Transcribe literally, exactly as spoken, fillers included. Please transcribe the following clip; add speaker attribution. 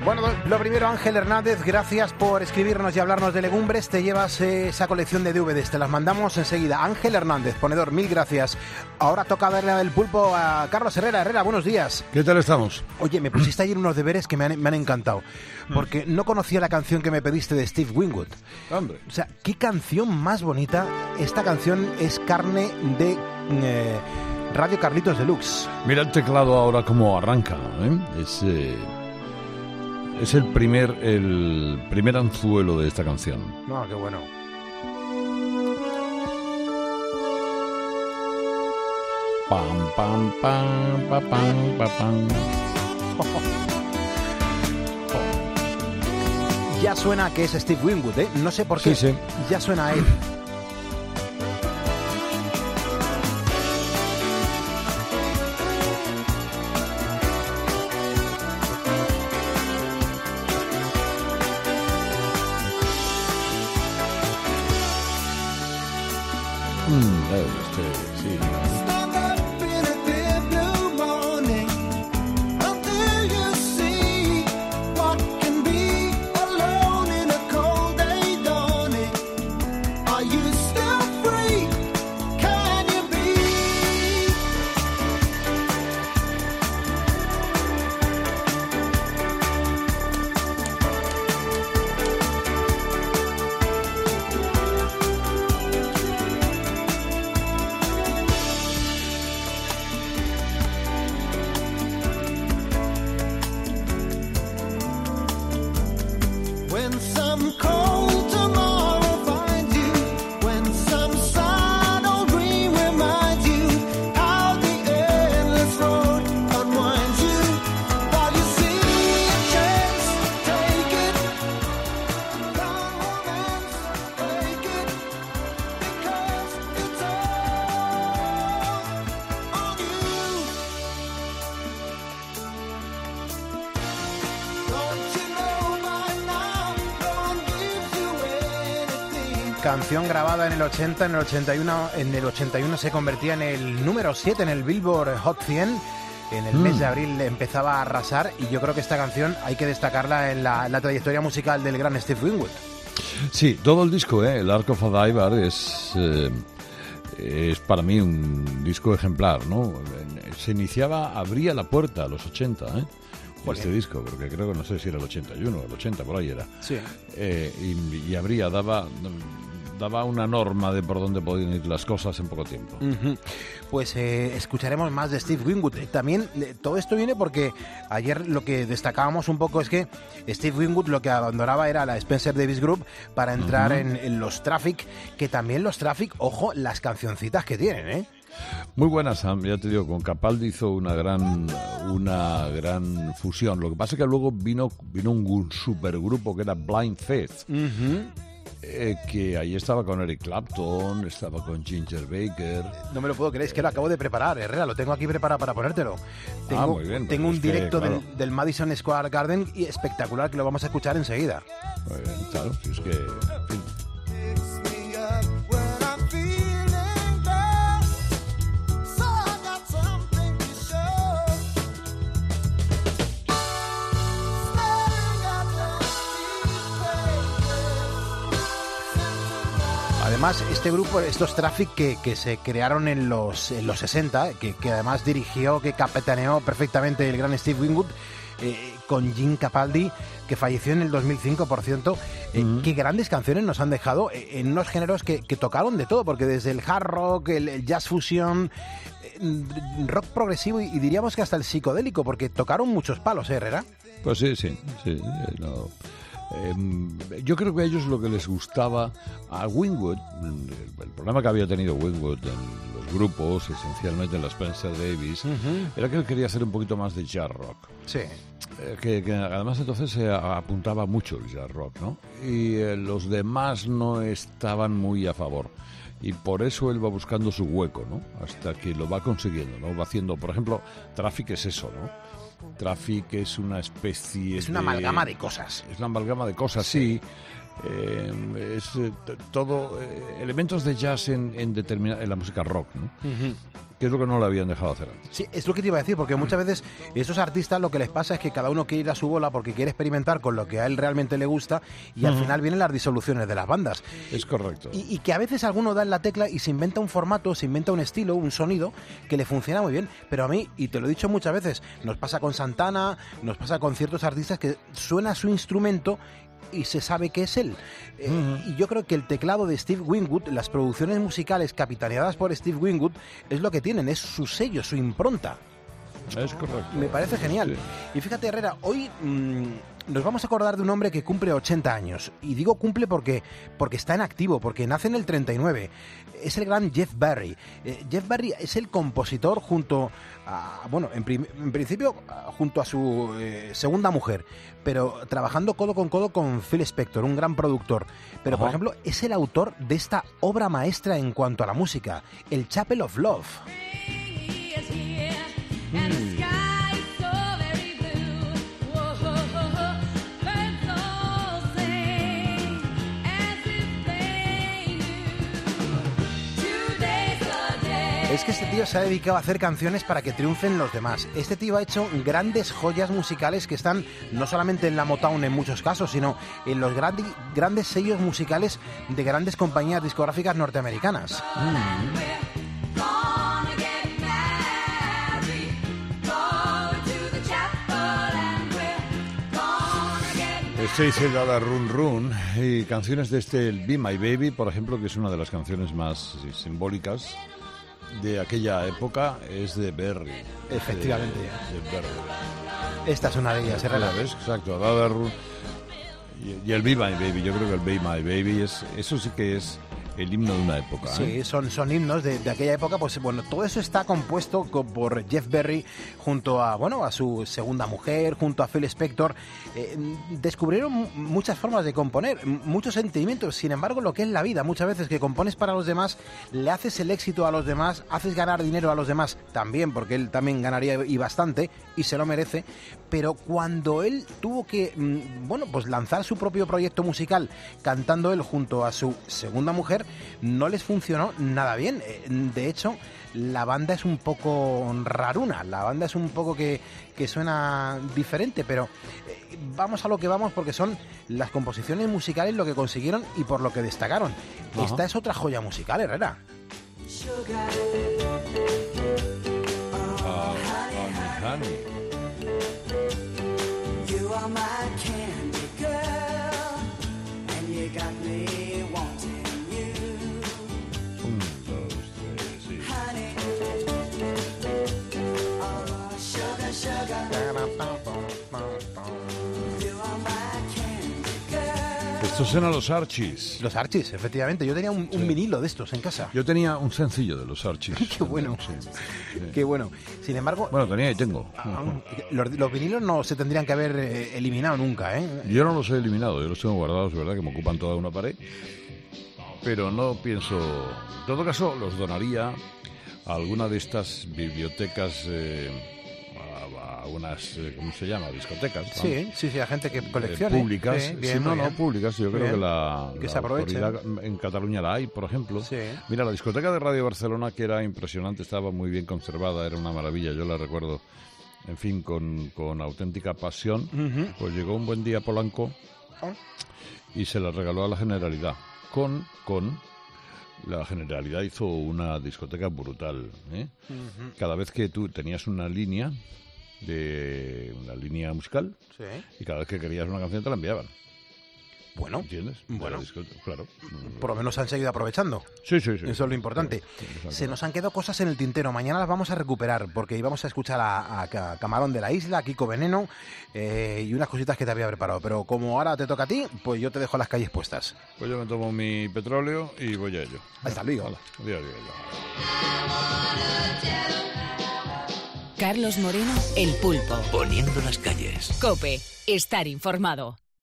Speaker 1: Bueno, lo primero, Ángel Hernández, gracias por escribirnos y hablarnos de legumbres. Te llevas eh, esa colección de D V Ds, te las mandamos enseguida. Ángel Hernández, ponedor, mil gracias. Ahora toca darle del pulpo a Carlos Herrera. Herrera, buenos días.
Speaker 2: ¿Qué tal estamos?
Speaker 1: Oye, me pusiste ayer unos deberes que me han, me han encantado, porque no conocía la canción que me pediste de Steve Winwood.
Speaker 2: Hombre.
Speaker 1: O sea, qué canción más bonita. Esta canción es carne de eh, Radio Carlitos Deluxe.
Speaker 2: Mira el teclado ahora como arranca, ¿eh? Es... Eh... Es el primer el primer anzuelo de esta canción.
Speaker 1: No, qué bueno.
Speaker 2: Pam, pam, pam, pam, pam, pam, pam.
Speaker 1: Oh, oh. Oh. Ya suena que es Steve Winwood, ¿eh? No sé por qué.
Speaker 2: Sí, sí.
Speaker 1: Ya suena a él.
Speaker 2: Mm, este, sí.
Speaker 1: Canción grabada en el ochenta, en el ochenta y uno, en el ochenta y uno se convertía en el número siete en el Billboard Hot cien. En el mm. mes de abril empezaba a arrasar y yo creo que esta canción hay que destacarla en la, en la trayectoria musical del gran Steve Winwood.
Speaker 2: Sí, todo el disco, ¿eh? El Ark of a Diver es, eh, es para mí un disco ejemplar, ¿no? Se iniciaba, abría la puerta a los ochenta, ¿eh? Este disco, porque creo que no sé si era el ochenta y uno, el ochenta, por ahí era.
Speaker 1: Sí.
Speaker 2: Eh, y, y abría, daba, daba una norma de por dónde podían ir las cosas en poco tiempo.
Speaker 1: Uh-huh. Pues eh, escucharemos más de Steve Winwood. También eh, todo esto viene porque ayer lo que destacábamos un poco es que Steve Winwood lo que abandonaba era la Spencer Davis Group para entrar uh-huh. en, en los Traffic, que también los Traffic, ojo, las cancioncitas que tienen, ¿eh?
Speaker 2: Muy buenas, Sam. Ya te digo, con Capaldi hizo una gran una gran fusión. Lo que pasa es que luego vino vino un supergrupo que era Blind Faith, uh-huh. eh, que ahí estaba con Eric Clapton, estaba con Ginger Baker.
Speaker 1: No me lo puedo creer, es que lo acabo de preparar, Herrera, lo tengo aquí preparado para ponértelo. Tengo,
Speaker 2: ah, muy bien.
Speaker 1: Tengo un directo
Speaker 2: que, claro.
Speaker 1: del, del Madison Square Garden y espectacular que lo vamos a escuchar enseguida.
Speaker 2: Muy bien, claro, si es que... En fin.
Speaker 1: Además, este grupo, estos Traffic que, que se crearon en los, en los sesenta, que, que además dirigió, que capitaneó perfectamente el gran Steve Winwood, eh, con Jim Capaldi, que falleció en el dos mil cinco, por cierto. Eh, uh-huh. Qué grandes canciones nos han dejado eh, en unos géneros que, que tocaron de todo, porque desde el hard rock, el, el jazz fusión, eh, rock progresivo y, y diríamos que hasta el psicodélico, porque tocaron muchos palos, ¿eh, Herrera?
Speaker 2: Pues sí, sí, sí, no... Eh, yo creo que a ellos lo que les gustaba a Winwood, el, el problema que había tenido Winwood en los grupos, esencialmente en la Spencer Davis, uh-huh. era que él quería hacer un poquito más de jazz rock.
Speaker 1: Sí.
Speaker 2: Eh, que, que además entonces se apuntaba mucho el jazz rock, ¿no? Y eh, los demás no estaban muy a favor. Y por eso él va buscando su hueco, ¿no? Hasta que lo va consiguiendo, ¿no? Va haciendo, por ejemplo, Traffic es eso, ¿no? Traffic es una especie
Speaker 1: Es una
Speaker 2: de,
Speaker 1: amalgama de cosas.
Speaker 2: Es una amalgama de cosas, sí. sí. Eh, es eh, t- todo eh, elementos de jazz en, en, determina, en la música rock, ¿no? Uh-huh. que es lo que no le habían dejado hacer antes.
Speaker 1: Sí, es lo que te iba a decir, porque muchas veces estos artistas lo que les pasa es que cada uno quiere ir a su bola porque quiere experimentar con lo que a él realmente le gusta y al uh-huh. final vienen las disoluciones de las bandas.
Speaker 2: Es correcto.
Speaker 1: Y, y que a veces alguno da en la tecla y se inventa un formato, se inventa un estilo, un sonido que le funciona muy bien, pero a mí, y te lo he dicho muchas veces, nos pasa con Santana, nos pasa con ciertos artistas que suena su instrumento y se sabe que es él. Eh, uh-huh. Y yo creo que el teclado de Steve Winwood, las producciones musicales capitaneadas por Steve Winwood, es lo que tienen, es su sello, su impronta.
Speaker 2: Es correcto.
Speaker 1: Me parece genial. Sí. Y fíjate, Herrera, hoy mmm, nos vamos a acordar de un hombre que cumple ochenta años. Y digo cumple porque, porque está en activo, porque nace en el treinta y nueve. Es el gran Jeff Barry. Eh, Jeff Barry es el compositor junto a, bueno, en, prim- en principio junto a su eh, segunda mujer, pero trabajando codo con codo con Phil Spector, un gran productor. Pero, Ajá. por ejemplo, es el autor de esta obra maestra en cuanto a la música, el Chapel of Love.
Speaker 2: Mm.
Speaker 1: Es que este tío se ha dedicado a hacer canciones para que triunfen los demás. Este tío ha hecho grandes joyas musicales que están no solamente en la Motown en muchos casos, sino en los grandi- grandes sellos musicales de grandes compañías discográficas norteamericanas. Mm.
Speaker 2: Stacy Dada Run Run y canciones de este el Be My Baby, por ejemplo, que es una de las canciones más sí, simbólicas de aquella época, es de Berry.
Speaker 1: Efectivamente.
Speaker 2: De, de Berry.
Speaker 1: Esta es una de ellas, ¿verdad?
Speaker 2: ¿Ves? Exacto, Dada Run. Y, y el Be My Baby, yo creo que el Be My Baby, es eso sí que es el himno de una época.
Speaker 1: Sí,
Speaker 2: ¿eh?
Speaker 1: son, son himnos de, de aquella época. Pues bueno, todo eso está compuesto por Jeff Barry junto a, bueno, a su segunda mujer, junto a Phil Spector. Eh, descubrieron muchas formas de componer, muchos sentimientos. Sin embargo, lo que es la vida, muchas veces que compones para los demás, le haces el éxito a los demás, haces ganar dinero a los demás también, porque él también ganaría y bastante, y se lo merece. Pero cuando él tuvo que, bueno, pues lanzar su propio proyecto musical, cantando él junto a su segunda mujer, no les funcionó nada bien. De hecho, la banda es un poco raruna, la banda es un poco que, que suena diferente, pero eh, vamos a lo que vamos, porque son las composiciones musicales lo que consiguieron y por lo que destacaron. Ajá. Esta es otra joya musical, Herrera.
Speaker 2: Uh, honey, honey. You are my candy girl, and you got me wanting you. Un, dos, tres, sí. Honey, oh, sugar, sugar. You are my candy girl. Estos eran los Archies.
Speaker 1: Los Archies, efectivamente. Yo tenía un, un sí. vinilo de estos en casa.
Speaker 2: Yo tenía un sencillo de los Archies.
Speaker 1: Qué bueno. Sí, sí. Qué bueno. Sin embargo...
Speaker 2: Bueno, tenía y tengo.
Speaker 1: Los, los vinilos no se tendrían que haber eh, eliminado nunca, ¿eh?
Speaker 2: Yo no los he eliminado. Yo los tengo guardados, ¿verdad? Que me ocupan toda una pared. Pero no pienso... En todo caso, los donaría a alguna de estas bibliotecas... Eh, unas, ¿cómo se llama? Discotecas. ¿no?
Speaker 1: Sí, sí, sí, a gente que coleccione.
Speaker 2: Eh, públicas.
Speaker 1: Sí, bien,
Speaker 2: sí, no,
Speaker 1: bien.
Speaker 2: no, públicas. Yo creo
Speaker 1: bien.
Speaker 2: que la,
Speaker 1: que
Speaker 2: la
Speaker 1: se aproveche.
Speaker 2: autoridad en Cataluña la hay, por ejemplo.
Speaker 1: Sí.
Speaker 2: Mira, la discoteca de Radio Barcelona, que era impresionante, estaba muy bien conservada, era una maravilla, yo la recuerdo, en fin, con, con auténtica pasión. Uh-huh. Pues llegó un buen día Polanco oh. y se la regaló a la Generalidad. Con, con... La Generalidad hizo una discoteca brutal, ¿eh? Uh-huh. Cada vez que tú tenías una línea... de una línea musical
Speaker 1: sí.
Speaker 2: y cada vez que querías una canción te la enviaban.
Speaker 1: Bueno,
Speaker 2: ¿entiendes?
Speaker 1: Bueno,
Speaker 2: claro.
Speaker 1: Por lo menos han seguido aprovechando.
Speaker 2: Sí, sí, sí.
Speaker 1: Eso es lo importante. Sí, sí, se nos han quedado cosas en el tintero. Mañana las vamos a recuperar porque íbamos a escuchar a, a Camarón de la Isla, a Kiko Veneno eh, y unas cositas que te había preparado. Pero como ahora te toca a ti, pues yo te dejo las calles puestas.
Speaker 2: Pues yo me tomo mi petróleo y voy a ello.
Speaker 1: Hasta luego.
Speaker 2: Hola. Adiós, adiós.
Speaker 3: Carlos Moreno, El Pulpo.
Speaker 4: Poniendo las calles.
Speaker 3: COPE. Estar informado.